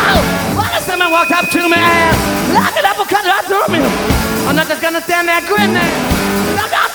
Well, this man walked up to me and like an apple cut right through me. I'm not just gonna stand there grinning.